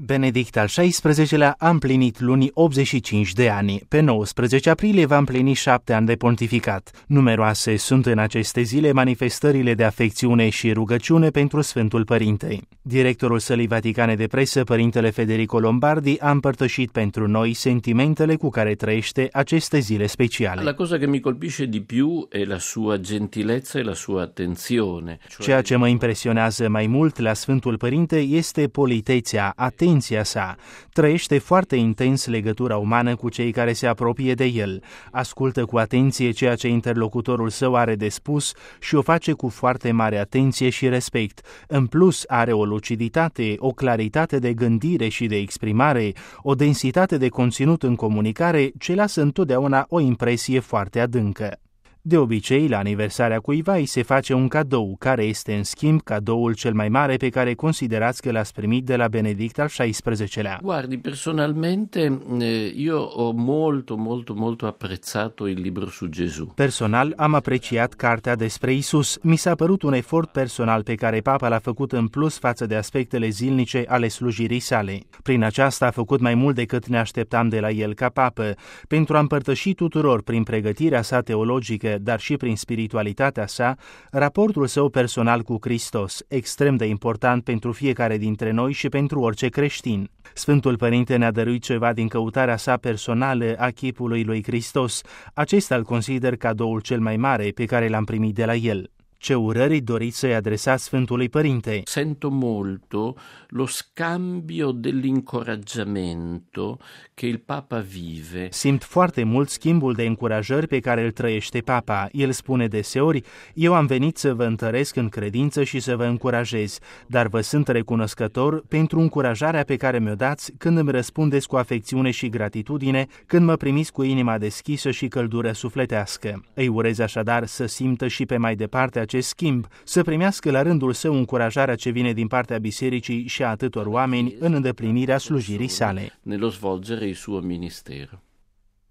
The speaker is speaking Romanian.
Benedict al XVI-lea a împlinit luni 85 de ani. Pe 19 aprilie va împlini 7 ani de pontificat. Numeroase sunt în aceste zile manifestările de afecțiune și rugăciune pentru Sfântul Părinte. Directorul Sălii Vaticane de Presă, Părintele Federico Lombardi, a împărtășit pentru noi sentimentele cu care trăiește aceste zile speciale. La cosa che mi colpisce di più è la sua gentilezza e la sua attenzione. Ceea ce mă impresionează mai mult la Sfântul Părinte este politețea, atenția sa. Trăiește foarte intens legătura umană cu cei care se apropie de el. Ascultă cu atenție ceea ce interlocutorul său are de spus și o face cu foarte mare atenție și respect. În plus, are o luciditate, o claritate de gândire și de exprimare, o densitate de conținut în comunicare ce lasă întotdeauna o impresie foarte adâncă. De obicei, la aniversarea cuiva îi se face un cadou, care este în schimb cadoul cel mai mare pe care considerați că l-ați primit de la Benedict al XVI-lea. Guardi, personalmente io ho molto apprezzato il libro su Gesù. Personal am apreciat cartea despre Isus. Mi s-a părut un efort personal pe care Papa l-a făcut în plus față de aspectele zilnice ale slujirii sale. Prin aceasta a făcut mai mult decât ne așteptam de la el ca papă, pentru a împărtăși tuturor prin pregătirea sa teologică, dar și prin spiritualitatea sa, raportul său personal cu Hristos, extrem de important pentru fiecare dintre noi și pentru orice creștin. Sfântul Părinte ne-a dăruit ceva din căutarea sa personală a chipului lui Hristos. Acesta îl consider cadoul cel mai mare pe care l-am primit de la el. Ce urări doriți să-i adresați Sfântului Părinte? Sento molto lo scambio dell'incoraggiamento che il Papa vive. Simt foarte mult schimbul de încurajări pe care îl trăiește Papa. El spune deseori: eu am venit să vă întăresc în credință și să vă încurajez, dar vă sunt recunoscător pentru încurajarea pe care mi-o dați când îmi răspundeți cu afecțiune și gratitudine, când mă primiți cu inima deschisă și căldură sufletească. Îi urez așadar să simtă și pe mai departe acest schimb, să primească la rândul său încurajarea ce vine din partea bisericii și a atâtor oameni în îndeplinirea slujirii sale. Nello svolgere il suo ministero.